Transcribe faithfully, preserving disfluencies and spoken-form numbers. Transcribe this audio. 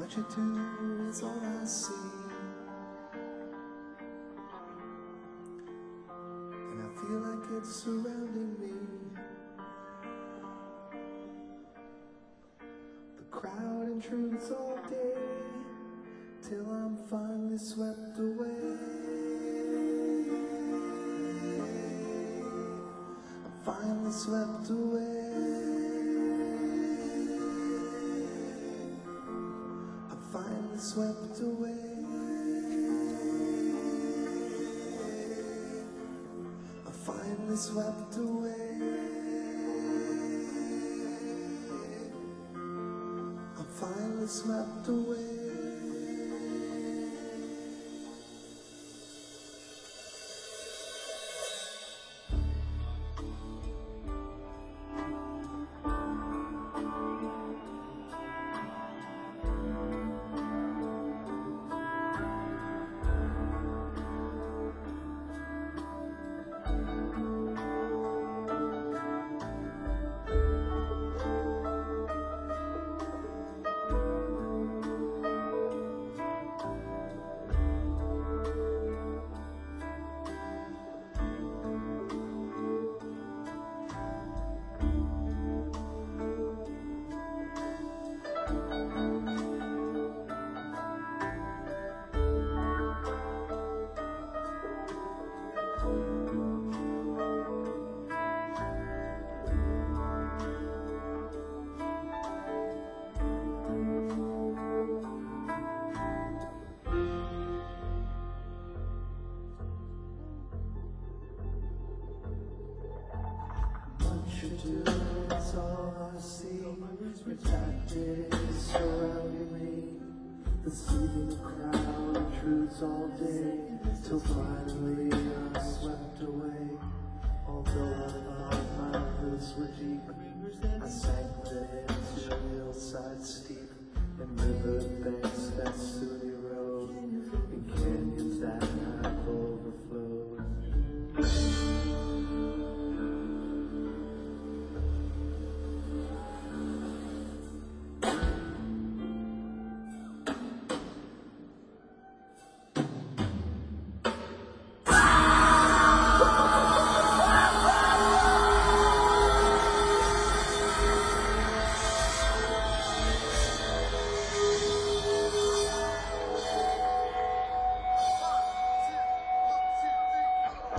What you do is all I see, and I feel like it's surrounding me. The crowd intrudes all day, till I'm finally swept away. I'm finally swept away. Finally swept away. I'm finally swept away. I'm finally swept away. It's all I see, redacted surrounding me. The soothing crowd intrudes all day, till finally I'm swept away. Although I thought my roots were deep, I sank them into hillsides steep, and river banks that soothe